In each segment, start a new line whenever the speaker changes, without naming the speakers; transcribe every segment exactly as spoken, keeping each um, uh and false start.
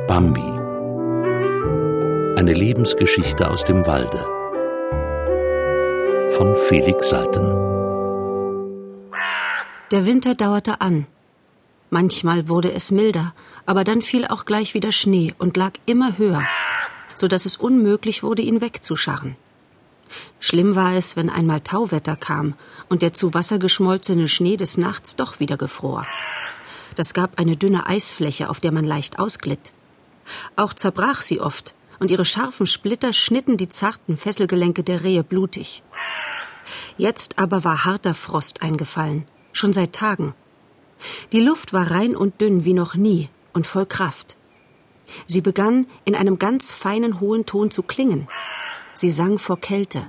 Bambi. Eine Lebensgeschichte aus dem Walde. Von Felix Salten.
Der Winter dauerte an. Manchmal wurde es milder, aber dann fiel auch gleich wieder Schnee und lag immer höher, so dass es unmöglich wurde, ihn wegzuscharren. Schlimm war es, wenn einmal Tauwetter kam und der zu Wasser geschmolzene Schnee des Nachts doch wieder gefror. Das gab eine dünne Eisfläche, auf der man leicht ausglitt. Auch zerbrach sie oft, und ihre scharfen Splitter schnitten die zarten Fesselgelenke der Rehe blutig. Jetzt aber war harter Frost eingefallen, schon seit Tagen. Die Luft war rein und dünn wie noch nie und voll Kraft. Sie begann, in einem ganz feinen, hohen Ton zu klingen. Sie sang vor Kälte.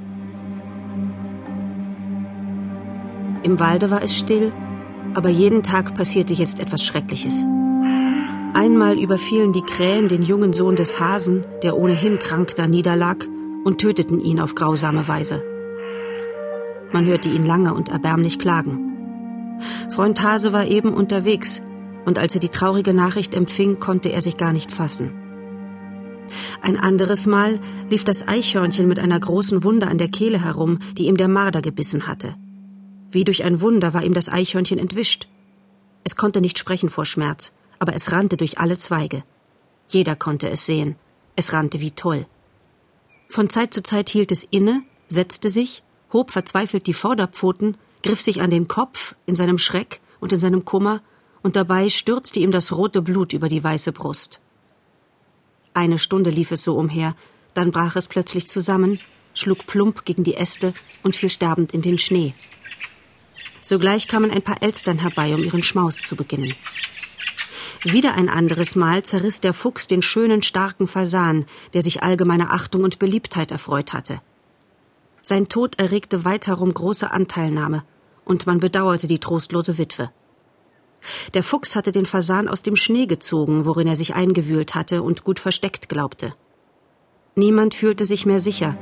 Im Walde war es still, aber jeden Tag passierte jetzt etwas Schreckliches. Einmal überfielen die Krähen den jungen Sohn des Hasen, der ohnehin krank da niederlag, und töteten ihn auf grausame Weise. Man hörte ihn lange und erbärmlich klagen. Freund Hase war eben unterwegs, und als er die traurige Nachricht empfing, konnte er sich gar nicht fassen. Ein anderes Mal lief das Eichhörnchen mit einer großen Wunde an der Kehle herum, die ihm der Marder gebissen hatte. Wie durch ein Wunder war ihm das Eichhörnchen entwischt. Es konnte nicht sprechen vor Schmerz, aber es rannte durch alle Zweige. Jeder konnte es sehen. Es rannte wie toll. Von Zeit zu Zeit hielt es inne, setzte sich, hob verzweifelt die Vorderpfoten, griff sich an den Kopf in seinem Schreck und in seinem Kummer, und dabei stürzte ihm das rote Blut über die weiße Brust. Eine Stunde lief es so umher, dann brach es plötzlich zusammen, schlug plump gegen die Äste und fiel sterbend in den Schnee. Sogleich kamen ein paar Elstern herbei, um ihren Schmaus zu beginnen. Wieder ein anderes Mal zerriss der Fuchs den schönen, starken Fasan, der sich allgemeiner Achtung und Beliebtheit erfreut hatte. Sein Tod erregte weit herum große Anteilnahme, und man bedauerte die trostlose Witwe. Der Fuchs hatte den Fasan aus dem Schnee gezogen, worin er sich eingewühlt hatte und gut versteckt glaubte. Niemand fühlte sich mehr sicher.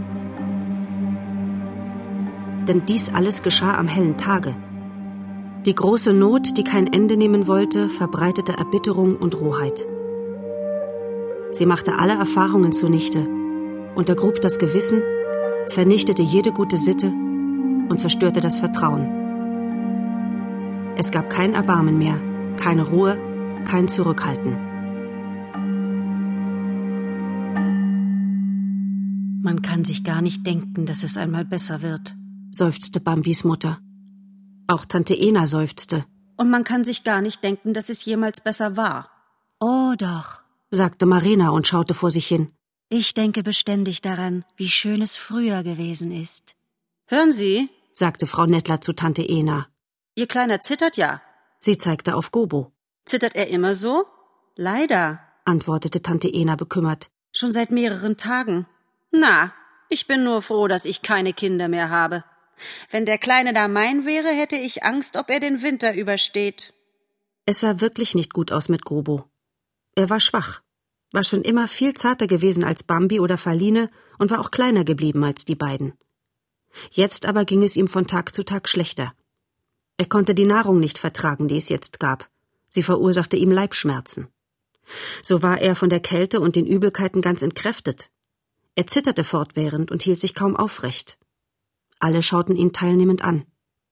Denn dies alles geschah am hellen Tage. Die große Not, die kein Ende nehmen wollte, verbreitete Erbitterung und Rohheit. Sie machte alle Erfahrungen zunichte, untergrub das Gewissen, vernichtete jede gute Sitte und zerstörte das Vertrauen. Es gab kein Erbarmen mehr, keine Ruhe, kein Zurückhalten. Man kann sich gar nicht denken, dass es einmal besser wird, seufzte Bambis Mutter. Auch Tante Ena seufzte. Und man kann sich gar nicht denken, dass es jemals besser war. Oh doch, sagte Marina und schaute vor sich hin. Ich denke beständig daran, wie schön es früher gewesen ist. Hören Sie, sagte Frau Nettler zu Tante Ena. Ihr Kleiner zittert ja. Sie zeigte auf Gobo. Zittert er immer so? Leider, antwortete Tante Ena bekümmert. Schon seit mehreren Tagen. Na, ich bin nur froh, dass ich keine Kinder mehr habe. Wenn der Kleine da mein wäre, hätte ich Angst, ob er den Winter übersteht. Es sah wirklich nicht gut aus mit Gobo. Er war schwach, war schon immer viel zarter gewesen als Bambi oder Faline und war auch kleiner geblieben als die beiden. Jetzt aber ging es ihm von Tag zu Tag schlechter. Er konnte die Nahrung nicht vertragen, die es jetzt gab. Sie verursachte ihm Leibschmerzen. So war er von der Kälte und den Übelkeiten ganz entkräftet. Er zitterte fortwährend und hielt sich kaum aufrecht. Alle schauten ihn teilnehmend an.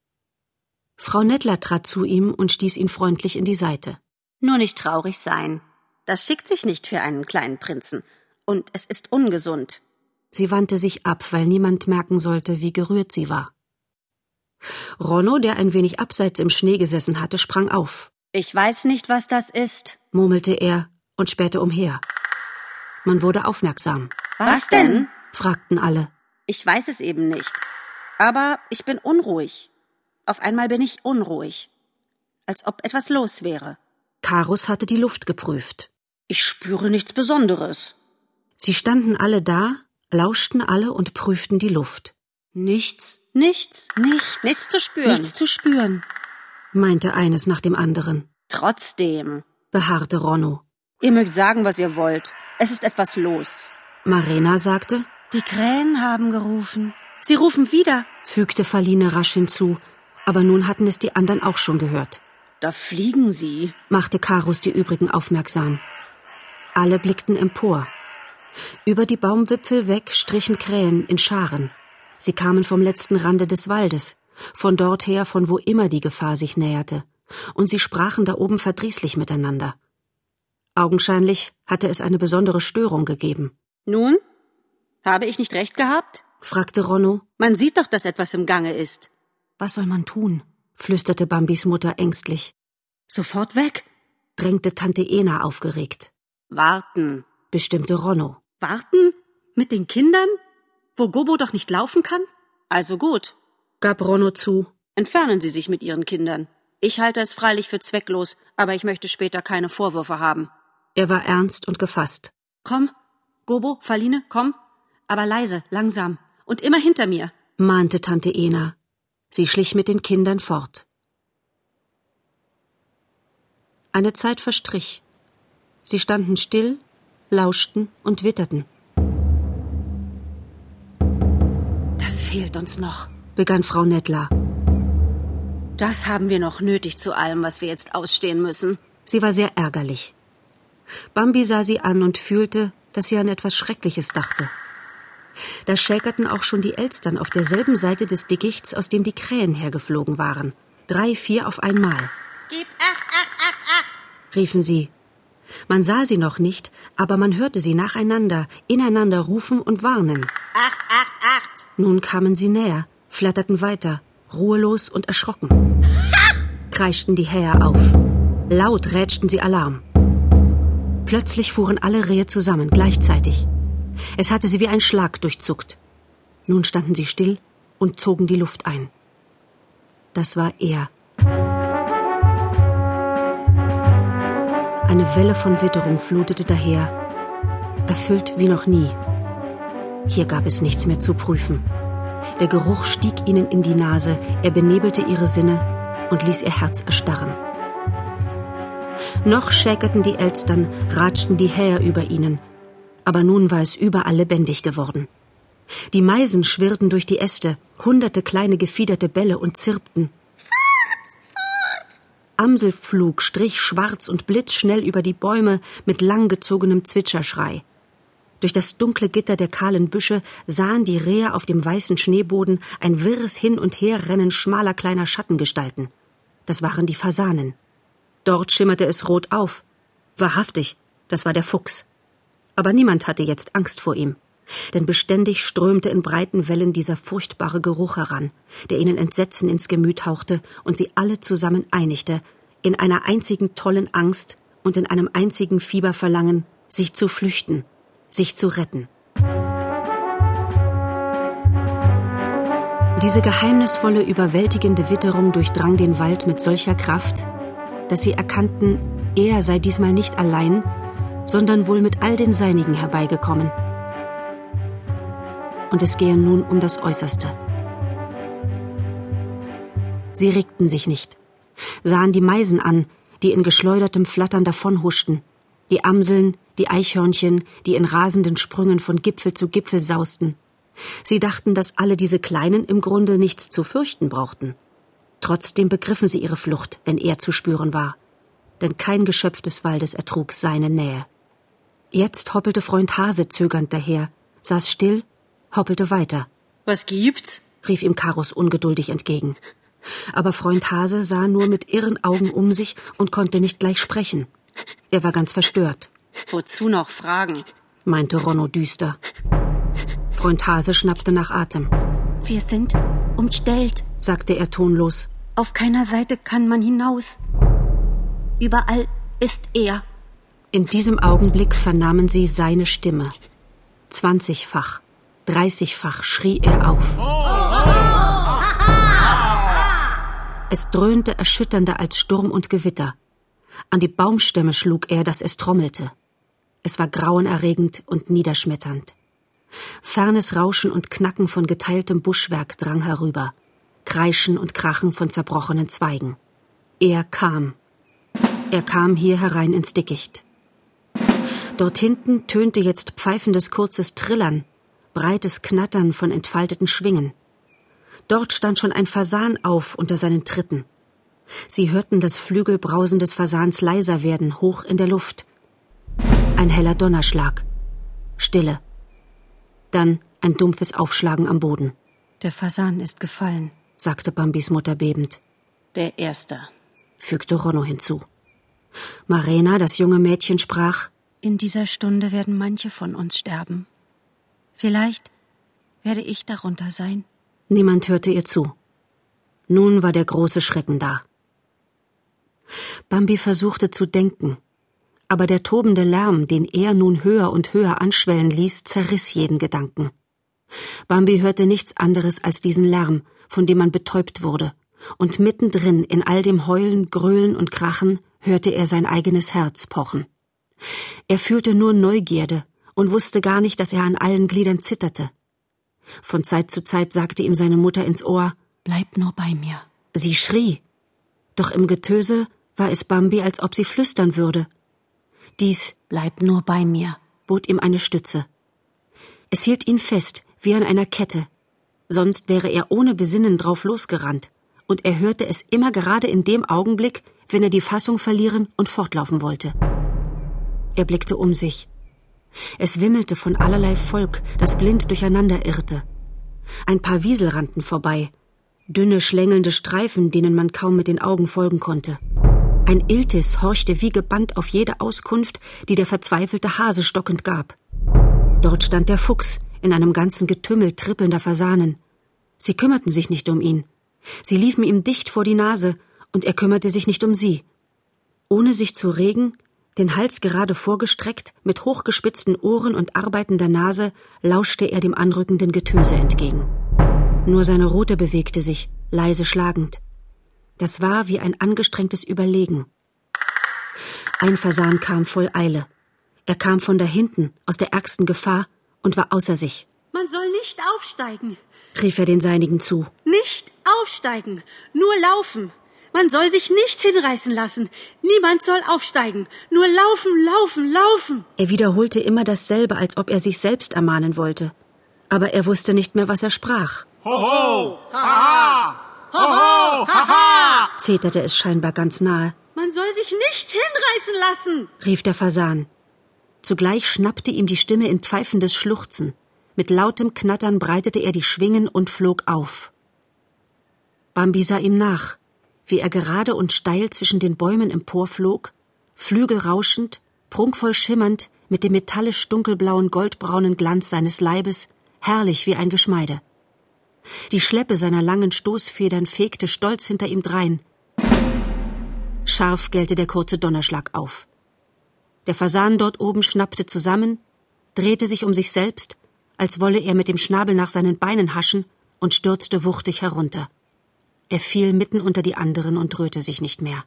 Frau Nettler trat zu ihm und stieß ihn freundlich in die Seite. Nur nicht traurig sein. Das schickt sich nicht für einen kleinen Prinzen. Und es ist ungesund. Sie wandte sich ab, weil niemand merken sollte, wie gerührt sie war. Ronno, der ein wenig abseits im Schnee gesessen hatte, sprang auf. »Ich weiß nicht, was das ist«, murmelte er und spähte umher. Man wurde aufmerksam. »Was denn?« fragten alle. »Ich weiß es eben nicht. Aber ich bin unruhig. Auf einmal bin ich unruhig. Als ob etwas los wäre.« Karus hatte die Luft geprüft. »Ich spüre nichts Besonderes.« Sie standen alle da, lauschten alle und prüften die Luft. »Nichts, nichts, nichts, nichts zu spüren. Nichts zu spüren«, meinte eines nach dem anderen. »Trotzdem«, beharrte Ronno. »Ihr mögt sagen, was ihr wollt. Es ist etwas los.« Marina sagte, »Die Krähen haben gerufen.« »Sie rufen wieder«, fügte Faline rasch hinzu, aber nun hatten es die anderen auch schon gehört. »Da fliegen sie«, machte Karus die übrigen aufmerksam. Alle blickten empor. Über die Baumwipfel weg strichen Krähen in Scharen. Sie kamen vom letzten Rande des Waldes, von dort her, von wo immer die Gefahr sich näherte, und sie sprachen da oben verdrießlich miteinander. Augenscheinlich hatte es eine besondere Störung gegeben.
»Nun? Habe ich nicht recht gehabt?«
fragte Ronno.
»Man sieht doch, dass etwas im Gange ist.«
»Was soll man tun?« flüsterte Bambis Mutter ängstlich.
»Sofort weg«,
drängte Tante Ena aufgeregt.
»Warten«,
bestimmte Ronno.
»Warten? Mit den Kindern? Wo Gobo doch nicht laufen kann? Also gut«,
gab Ronno zu.
»Entfernen Sie sich mit Ihren Kindern. Ich halte es freilich für zwecklos, aber ich möchte später keine Vorwürfe haben.«
Er war ernst und gefasst.
»Komm, Gobo, Faline, komm, aber leise, langsam und immer hinter mir«,
mahnte Tante Ena. Sie schlich mit den Kindern fort. Eine Zeit verstrich. Sie standen still, lauschten und witterten.
»Das fehlt uns noch«,
begann Frau Nettler.
»Das haben wir noch nötig zu allem, was wir jetzt ausstehen müssen.«
Sie war sehr ärgerlich. Bambi sah sie an und fühlte, dass sie an etwas Schreckliches dachte. Da schäkerten auch schon die Elstern auf derselben Seite des Dickichts, aus dem die Krähen hergeflogen waren. Drei, vier auf einmal.
»Gebt acht, acht, acht, acht«,
riefen sie. Man sah sie noch nicht, aber man hörte sie nacheinander, ineinander rufen und warnen.
»Acht, acht, acht«.
Nun kamen sie näher, flatterten weiter, ruhelos und erschrocken. Kreischten die Häher auf. Laut rätschten sie Alarm. Plötzlich fuhren alle Rehe zusammen, gleichzeitig. Es hatte sie wie ein Schlag durchzuckt. Nun standen sie still und zogen die Luft ein. Das war er. Eine Welle von Witterung flutete daher, erfüllt wie noch nie. Hier gab es nichts mehr zu prüfen. Der Geruch stieg ihnen in die Nase, er benebelte ihre Sinne und ließ ihr Herz erstarren. Noch schäkerten die Elstern, ratschten die Häher über ihnen, aber nun war es überall lebendig geworden. Die Meisen schwirrten durch die Äste, hunderte kleine gefiederte Bälle und zirpten.
Fort, fort!
Amselpflug strich schwarz und blitzschnell über die Bäume mit langgezogenem Zwitscherschrei. Durch das dunkle Gitter der kahlen Büsche sahen die Rehe auf dem weißen Schneeboden ein wirres Hin- und Herrennen schmaler kleiner Schattengestalten. Das waren die Fasanen. Dort schimmerte es rot auf. Wahrhaftig, das war der Fuchs. Aber niemand hatte jetzt Angst vor ihm, denn beständig strömte in breiten Wellen dieser furchtbare Geruch heran, der ihnen Entsetzen ins Gemüt hauchte und sie alle zusammen einigte, in einer einzigen tollen Angst und in einem einzigen Fieberverlangen, sich zu flüchten, sich zu retten. Diese geheimnisvolle, überwältigende Witterung durchdrang den Wald mit solcher Kraft, dass sie erkannten, er sei diesmal nicht allein, sondern wohl mit all den Seinigen herbeigekommen. Und es gehe nun um das Äußerste. Sie regten sich nicht, sahen die Meisen an, die in geschleudertem Flattern davonhuschten, die Amseln, die Eichhörnchen, die in rasenden Sprüngen von Gipfel zu Gipfel sausten. Sie dachten, dass alle diese Kleinen im Grunde nichts zu fürchten brauchten. Trotzdem begriffen sie ihre Flucht, wenn er zu spüren war. Denn kein Geschöpf des Waldes ertrug seine Nähe. Jetzt hoppelte Freund Hase zögernd daher, saß still, hoppelte weiter.
»Was gibt's?«
rief ihm Karus ungeduldig entgegen. Aber Freund Hase sah nur mit irren Augen um sich und konnte nicht gleich sprechen. Er war ganz verstört.
»Wozu noch fragen?«
meinte Ronno düster. Freund Hase schnappte nach Atem.
»Wir sind umstellt«,
sagte er tonlos.
»Auf keiner Seite kann man hinaus. Überall ist er.«
In diesem Augenblick vernahmen sie seine Stimme. Zwanzigfach, dreißigfach schrie er auf. Es dröhnte erschütternder als Sturm und Gewitter. An die Baumstämme schlug er, dass es trommelte. Es war grauenerregend und niederschmetternd. Fernes Rauschen und Knacken von geteiltem Buschwerk drang herüber. Kreischen und Krachen von zerbrochenen Zweigen. Er kam. Er kam hier herein ins Dickicht. Dort hinten tönte jetzt pfeifendes kurzes Trillern, breites Knattern von entfalteten Schwingen. Dort stand schon ein Fasan auf unter seinen Tritten. Sie hörten das Flügelbrausen des Fasans leiser werden, hoch in der Luft. Ein heller Donnerschlag. Stille. Dann ein dumpfes Aufschlagen am Boden.
Der Fasan ist gefallen,
sagte Bambis Mutter bebend.
Der Erste,
fügte Ronno hinzu. Marena, das junge Mädchen, sprach:
In dieser Stunde werden manche von uns sterben. Vielleicht werde ich darunter sein.
Niemand hörte ihr zu. Nun war der große Schrecken da. Bambi versuchte zu denken, aber der tobende Lärm, den er nun höher und höher anschwellen ließ, zerriss jeden Gedanken. Bambi hörte nichts anderes als diesen Lärm, von dem man betäubt wurde, und mittendrin in all dem Heulen, Gröhlen und Krachen hörte er sein eigenes Herz pochen. Er fühlte nur Neugierde und wusste gar nicht, dass er an allen Gliedern zitterte. Von Zeit zu Zeit sagte ihm seine Mutter ins Ohr:
Bleib nur bei mir.
Sie schrie, doch im Getöse war es Bambi, als ob sie flüstern würde. Dies
Bleib nur bei mir
bot ihm eine Stütze. Es hielt ihn fest, wie an einer Kette, sonst wäre er ohne Besinnen drauf losgerannt, und er hörte es immer gerade in dem Augenblick, wenn er die Fassung verlieren und fortlaufen wollte. Er blickte um sich. Es wimmelte von allerlei Volk, das blind durcheinander irrte. Ein paar Wiesel rannten vorbei, dünne, schlängelnde Streifen, denen man kaum mit den Augen folgen konnte. Ein Iltis horchte wie gebannt auf jede Auskunft, die der verzweifelte Hase stockend gab. Dort stand der Fuchs in einem ganzen Getümmel trippelnder Fasanen. Sie kümmerten sich nicht um ihn. Sie liefen ihm dicht vor die Nase, und er kümmerte sich nicht um sie. Ohne sich zu regen, den Hals gerade vorgestreckt, mit hochgespitzten Ohren und arbeitender Nase, lauschte er dem anrückenden Getöse entgegen. Nur seine Rute bewegte sich, leise schlagend. Das war wie ein angestrengtes Überlegen. Ein Fasan kam voll Eile. Er kam von dahinten, aus der ärgsten Gefahr, und war außer sich.
Man soll nicht aufsteigen,
rief er den Seinigen zu.
Nicht aufsteigen, nur laufen. Man soll sich nicht hinreißen lassen. Niemand soll aufsteigen. Nur laufen, laufen, laufen.
Er wiederholte immer dasselbe, als ob er sich selbst ermahnen wollte. Aber er wusste nicht mehr, was er sprach.
Hoho! Haha! Hoho! Haha!
Zeterte es scheinbar ganz nahe.
Man soll sich nicht hinreißen lassen,
rief der Fasan. Zugleich schnappte ihm die Stimme in pfeifendes Schluchzen. Mit lautem Knattern breitete er die Schwingen und flog auf. Bambi sah ihm nach, wie er gerade und steil zwischen den Bäumen emporflog, flügelrauschend, prunkvoll schimmernd, mit dem metallisch dunkelblauen, goldbraunen Glanz seines Leibes, herrlich wie ein Geschmeide. Die Schleppe seiner langen Stoßfedern fegte stolz hinter ihm drein. Scharf gellte der kurze Donnerschlag auf. Der Fasan dort oben schnappte zusammen, drehte sich um sich selbst, als wolle er mit dem Schnabel nach seinen Beinen haschen, und stürzte wuchtig herunter. Er fiel mitten unter die anderen und rührte sich nicht mehr.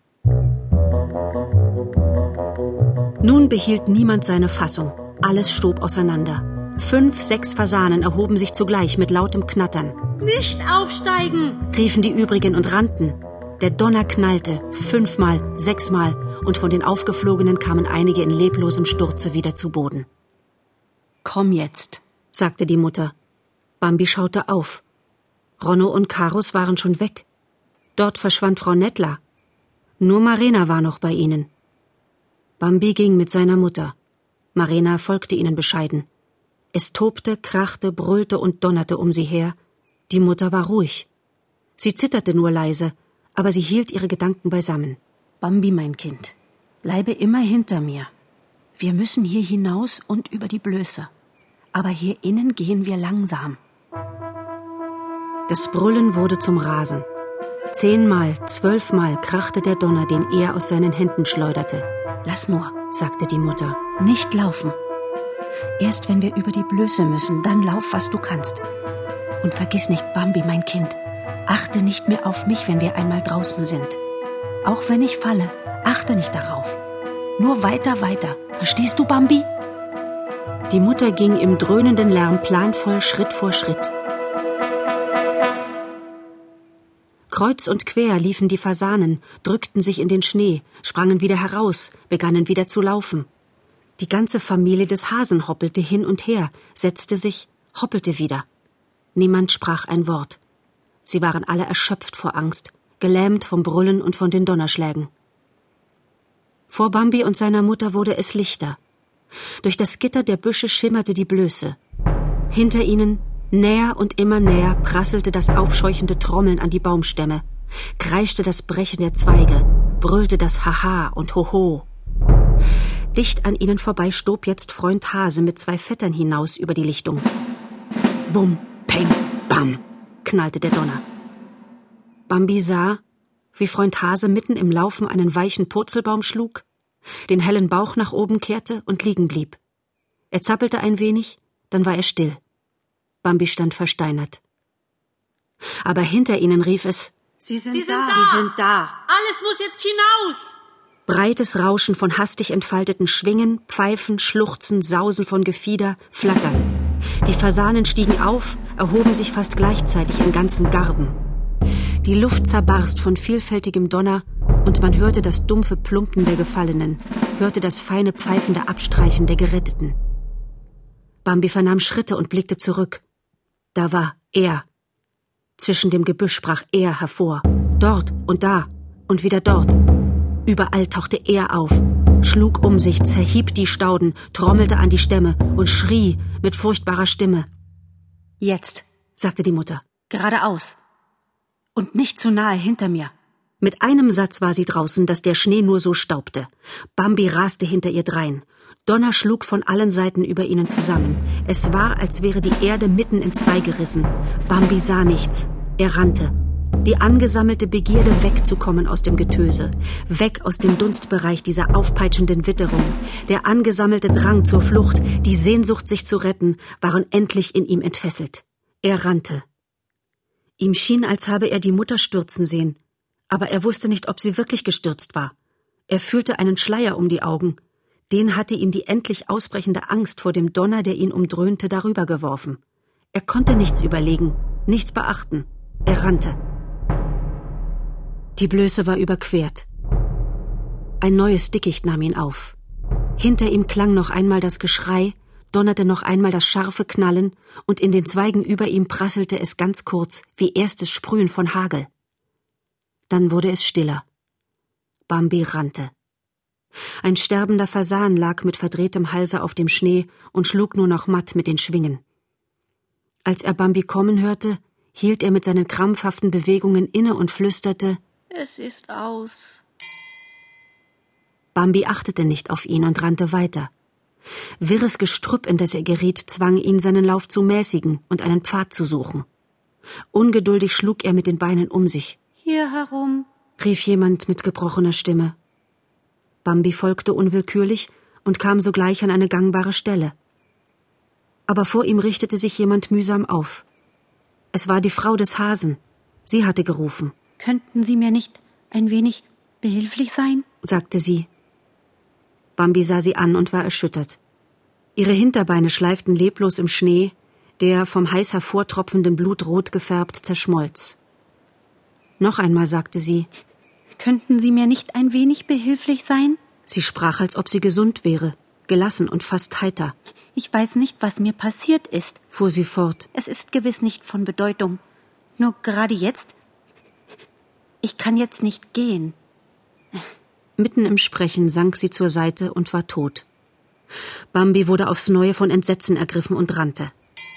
Nun behielt niemand seine Fassung. Alles stob auseinander. Fünf, sechs Fasanen erhoben sich zugleich mit lautem Knattern.
Nicht aufsteigen,
riefen die übrigen und rannten. Der Donner knallte, fünfmal, sechsmal, und von den Aufgeflogenen kamen einige in leblosem Sturze wieder zu Boden.
Komm jetzt,
sagte die Mutter. Bambi schaute auf. Ronno und Karus waren schon weg. Dort verschwand Frau Nettler. Nur Marena war noch bei ihnen. Bambi ging mit seiner Mutter. Marena folgte ihnen bescheiden. Es tobte, krachte, brüllte und donnerte um sie her. Die Mutter war ruhig. Sie zitterte nur leise, aber sie hielt ihre Gedanken beisammen.
Bambi, mein Kind, bleibe immer hinter mir. Wir müssen hier hinaus und über die Blöße. Aber hier innen gehen wir langsam.
Das Brüllen wurde zum Rasen. Zehnmal, zwölfmal krachte der Donner, den er aus seinen Händen schleuderte.
Lass nur,
sagte die Mutter.
Nicht laufen. Erst wenn wir über die Blöße müssen, dann lauf, was du kannst. Und vergiss nicht, Bambi, mein Kind, achte nicht mehr auf mich, wenn wir einmal draußen sind. Auch wenn ich falle, achte nicht darauf. Nur weiter, weiter. Verstehst du, Bambi?
Die Mutter ging im dröhnenden Lärm planvoll Schritt vor Schritt. Kreuz und quer liefen die Fasanen, drückten sich in den Schnee, sprangen wieder heraus, begannen wieder zu laufen. Die ganze Familie des Hasen hoppelte hin und her, setzte sich, hoppelte wieder. Niemand sprach ein Wort. Sie waren alle erschöpft vor Angst, gelähmt vom Brüllen und von den Donnerschlägen. Vor Bambi und seiner Mutter wurde es lichter. Durch das Gitter der Büsche schimmerte die Blöße. Hinter ihnen, näher und immer näher, prasselte das aufscheuchende Trommeln an die Baumstämme, kreischte das Brechen der Zweige, brüllte das Haha und Hoho. Dicht an ihnen vorbei stob jetzt Freund Hase mit zwei Vettern hinaus über die Lichtung. Bum, peng, bam, knallte der Donner. Bambi sah, wie Freund Hase mitten im Laufen einen weichen Purzelbaum schlug, den hellen Bauch nach oben kehrte und liegen blieb. Er zappelte ein wenig, dann war er still. Bambi stand versteinert. Aber hinter ihnen rief es:
Sie sind,
Sie
da.
sind da! Sie sind da!
Alles muss jetzt hinaus!
Breites Rauschen von hastig entfalteten Schwingen, Pfeifen, Schluchzen, Sausen von Gefieder, Flattern. Die Fasanen stiegen auf, erhoben sich fast gleichzeitig in ganzen Garben. Die Luft zerbarst von vielfältigem Donner, und man hörte das dumpfe Plumpen der Gefallenen, hörte das feine pfeifende Abstreichen der Geretteten. Bambi vernahm Schritte und blickte zurück. Da war er. Zwischen dem Gebüsch brach er hervor. Dort und da und wieder dort. Überall tauchte er auf, schlug um sich, zerhieb die Stauden, trommelte an die Stämme und schrie mit furchtbarer Stimme. »Jetzt«, sagte die Mutter, »geradeaus. Und nicht zu nahe hinter mir.« Mit einem Satz war sie draußen, dass der Schnee nur so staubte. Bambi raste hinter ihr drein. Donner schlug von allen Seiten über ihnen zusammen. Es war, als wäre die Erde mitten in zwei gerissen. Bambi sah nichts. Er rannte. Die angesammelte Begierde, wegzukommen aus dem Getöse, weg aus dem Dunstbereich dieser aufpeitschenden Witterung, der angesammelte Drang zur Flucht, die Sehnsucht, sich zu retten, waren endlich in ihm entfesselt. Er rannte. Ihm schien, als habe er die Mutter stürzen sehen, aber er wusste nicht, ob sie wirklich gestürzt war. Er fühlte einen Schleier um die Augen. Den hatte ihm die endlich ausbrechende Angst vor dem Donner, der ihn umdröhnte, darüber geworfen. Er konnte nichts überlegen, nichts beachten. Er rannte. Die Blöße war überquert. Ein neues Dickicht nahm ihn auf. Hinter ihm klang noch einmal das Geschrei, donnerte noch einmal das scharfe Knallen, und in den Zweigen über ihm prasselte es ganz kurz, wie erstes Sprühen von Hagel. Dann wurde es stiller. Bambi rannte. Ein sterbender Fasan lag mit verdrehtem Halse auf dem Schnee und schlug nur noch matt mit den Schwingen. Als er Bambi kommen hörte, hielt er mit seinen krampfhaften Bewegungen inne und flüsterte: »Es ist aus.« Bambi achtete nicht auf ihn und rannte weiter. Wirres Gestrüpp, in das er geriet, zwang ihn, seinen Lauf zu mäßigen und einen Pfad zu suchen. Ungeduldig schlug er mit den Beinen um sich. »Hier herum«, rief jemand mit gebrochener Stimme. Bambi folgte unwillkürlich und kam sogleich an eine gangbare Stelle. Aber vor ihm richtete sich jemand mühsam auf. Es war die Frau des Hasen. Sie hatte gerufen.
»Könnten Sie mir nicht ein wenig behilflich sein?«
sagte sie. Bambi sah sie an und war erschüttert. Ihre Hinterbeine schleiften leblos im Schnee, der vom heiß hervortropfenden Blut rot gefärbt zerschmolz. Noch einmal sagte sie:
»Könnten Sie mir nicht ein wenig behilflich sein?«
Sie sprach, als ob sie gesund wäre, gelassen und fast heiter.
»Ich weiß nicht, was mir passiert ist«,
fuhr sie fort.
»Es ist gewiss nicht von Bedeutung. Nur gerade jetzt, ich kann jetzt nicht gehen.«
Mitten im Sprechen sank sie zur Seite und war tot. Bambi wurde aufs Neue von Entsetzen ergriffen und rannte.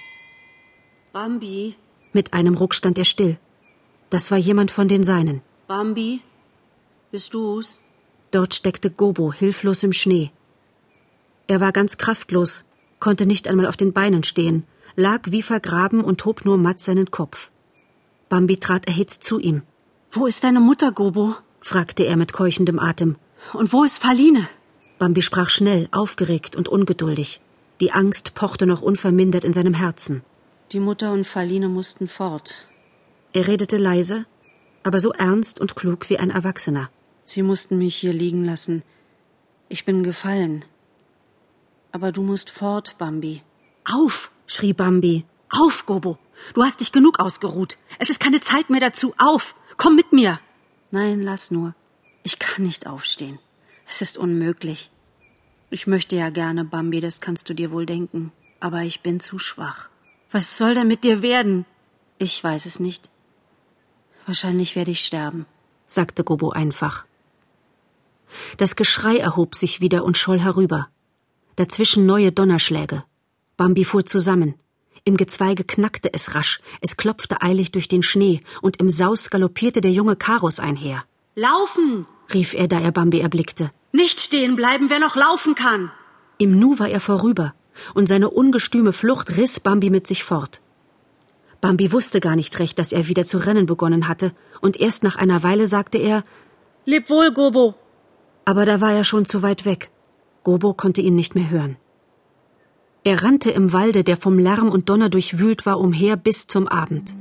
Bambi?
Mit einem Ruck stand er still. Das war jemand von den Seinen.
Bambi? Bist du's?
Dort steckte Gobo hilflos im Schnee. Er war ganz kraftlos, konnte nicht einmal auf den Beinen stehen, lag wie vergraben und hob nur matt seinen Kopf. Bambi trat erhitzt zu ihm.
»Wo ist deine Mutter, Gobo?«
fragte er mit keuchendem Atem.
»Und wo ist Faline?«
Bambi sprach schnell, aufgeregt und ungeduldig. Die Angst pochte noch unvermindert in seinem Herzen.
»Die Mutter und Faline mussten fort.«
Er redete leise, aber so ernst und klug wie ein Erwachsener.
»Sie mussten mich hier liegen lassen. Ich bin gefallen. Aber du musst fort, Bambi.«
»Auf!« schrie Bambi.
»Auf, Gobo! Du hast dich genug ausgeruht. Es ist keine Zeit mehr dazu. Auf! Komm mit mir!« »Nein, lass nur. Ich kann nicht aufstehen. Es ist unmöglich. Ich möchte ja gerne, Bambi, das kannst du dir wohl denken. Aber ich bin zu schwach. Was soll denn mit dir werden?« »Ich weiß es nicht. Wahrscheinlich werde ich sterben«,
sagte Gobo einfach. Das Geschrei erhob sich wieder und scholl herüber. Dazwischen neue Donnerschläge. Bambi fuhr zusammen. Im Gezweige knackte es rasch, es klopfte eilig durch den Schnee, und im Saus galoppierte der junge Karus einher.
»Laufen«,
rief er, da er Bambi erblickte.
»Nicht stehen bleiben, wer noch laufen kann!«
Im Nu war er vorüber, und seine ungestüme Flucht riss Bambi mit sich fort. Bambi wusste gar nicht recht, dass er wieder zu rennen begonnen hatte, und erst nach einer Weile sagte er,
»Leb wohl, Gobo!«
Aber da war er schon zu weit weg. Gobo konnte ihn nicht mehr hören. Er rannte im Walde, der vom Lärm und Donner durchwühlt war, umher bis zum Abend.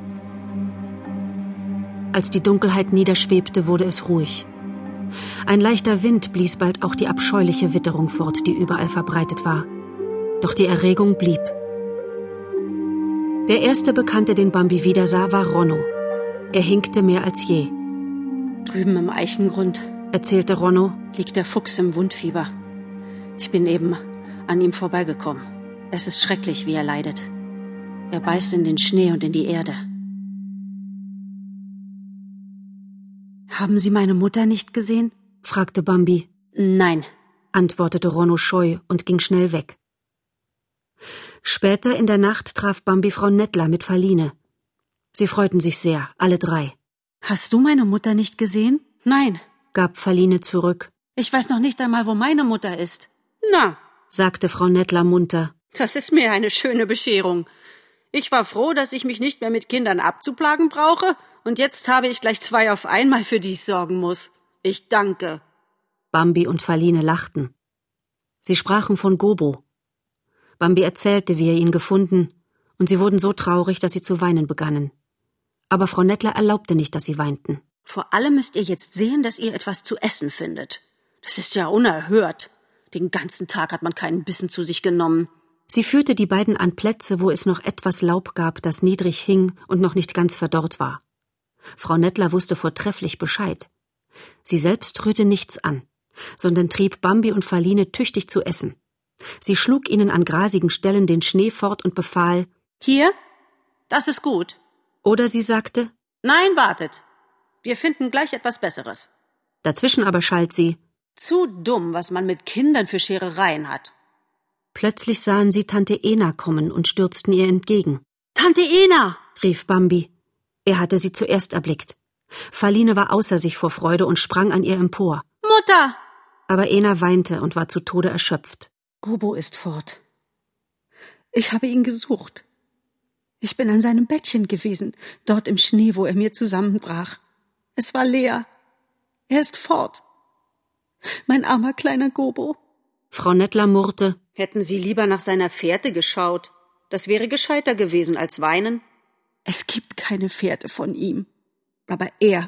Als die Dunkelheit niederschwebte, wurde es ruhig. Ein leichter Wind blies bald auch die abscheuliche Witterung fort, die überall verbreitet war. Doch die Erregung blieb. Der erste Bekannte, den Bambi wiedersah, war Ronno. Er hinkte mehr als je.
»Drüben im Eichengrund«,
erzählte Ronno,
»liegt der Fuchs im Wundfieber. Ich bin eben an ihm vorbeigekommen. Es ist schrecklich, wie er leidet. Er beißt in den Schnee und in die Erde.«
»Haben Sie meine Mutter nicht gesehen?«
fragte Bambi.
»Nein«,
antwortete Ronno scheu und ging schnell weg. Später in der Nacht traf Bambi Frau Nettler mit Faline. Sie freuten sich sehr, alle drei.
»Hast du meine Mutter nicht gesehen?«
»Nein«,
gab Faline zurück.
»Ich weiß noch nicht einmal, wo meine Mutter ist.« »Na«,
sagte Frau Nettler munter.
»Das ist mir eine schöne Bescherung. Ich war froh, dass ich mich nicht mehr mit Kindern abzuplagen brauche, und jetzt habe ich gleich zwei auf einmal, für die ich sorgen muss. Ich danke.«
Bambi und Faline lachten. Sie sprachen von Gobo. Bambi erzählte, wie er ihn gefunden, und sie wurden so traurig, dass sie zu weinen begannen. Aber Frau Nettler erlaubte nicht, dass sie weinten.
»Vor allem müsst ihr jetzt sehen, dass ihr etwas zu essen findet. Das ist ja unerhört. Den ganzen Tag hat man keinen Bissen zu sich genommen.«
Sie führte die beiden an Plätze, wo es noch etwas Laub gab, das niedrig hing und noch nicht ganz verdorrt war. Frau Nettler wusste vortrefflich Bescheid. Sie selbst rührte nichts an, sondern trieb Bambi und Faline tüchtig zu essen. Sie schlug ihnen an grasigen Stellen den Schnee fort und befahl,
»Hier, das ist gut.«
Oder sie sagte,
»Nein, wartet, wir finden gleich etwas Besseres.«
Dazwischen aber schalt sie,
»Zu dumm, was man mit Kindern für Scherereien hat.«
Plötzlich sahen sie Tante Ena kommen und stürzten ihr entgegen.
»Tante Ena«,
rief Bambi. Er hatte sie zuerst erblickt. Faline war außer sich vor Freude und sprang an ihr empor.
»Mutter!«
Aber Ena weinte und war zu Tode erschöpft.
»Gobo ist fort. Ich habe ihn gesucht. Ich bin an seinem Bettchen gewesen, dort im Schnee, wo er mir zusammenbrach. Es war leer. Er ist fort. Mein armer kleiner Gobo.«
Frau Nettler murrte,
»Hätten Sie lieber nach seiner Fährte geschaut. Das wäre gescheiter gewesen als weinen.«
»Es gibt keine Fährte von ihm. Aber er,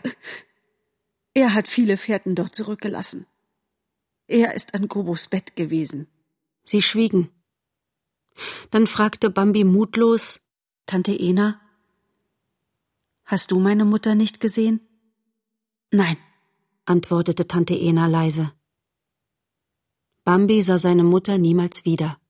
er hat viele Fährten dort zurückgelassen. Er ist an Gobos Bett gewesen.«
Sie schwiegen. Dann fragte Bambi mutlos,
»Tante Ena, hast du meine Mutter nicht gesehen?« »Nein«,
antwortete Tante Ena leise. Bambi sah seine Mutter niemals wieder.